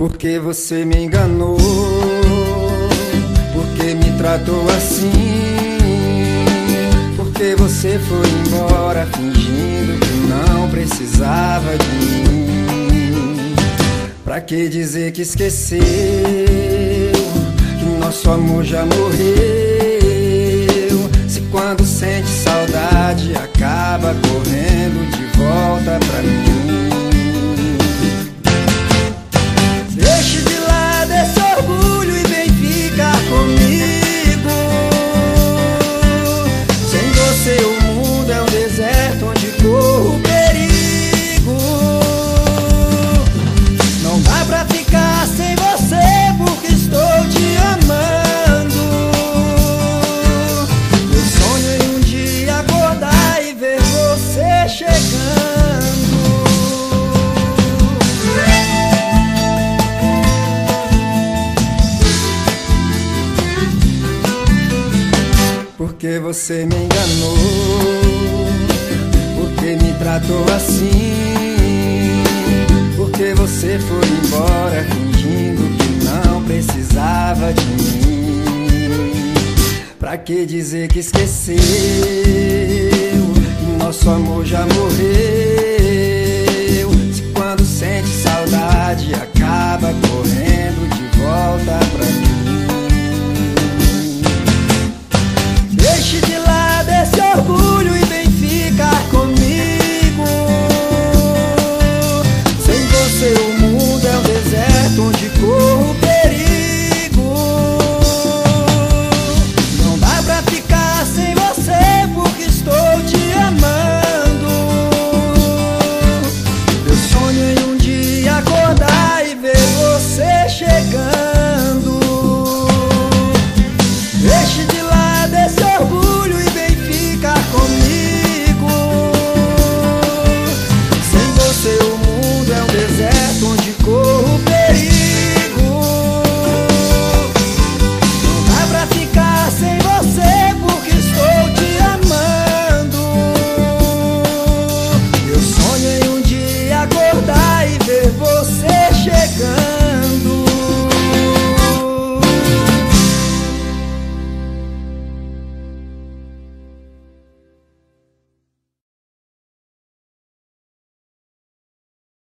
Porque você me enganou, porque me tratou assim, porque você foi embora fingindo que não precisava de mim. Pra que dizer que esqueceu, que nosso amor já morreu, se quando sente saudade acaba correndo de volta pra mim. Deixe de lado esse orgulho e vem ficar comigo. Sem você o mundo é um deserto onde corro perigo. Não dá pra ficar sem você porque estou te amando. Meu sonho é um dia acordar e ver você chegando. Porque você me enganou, porque me tratou assim, porque você foi embora fingindo que não precisava de mim. Pra que dizer que esqueceu, que nosso amor já morreu, se quando sente saudade acaba correndo de volta pra mim.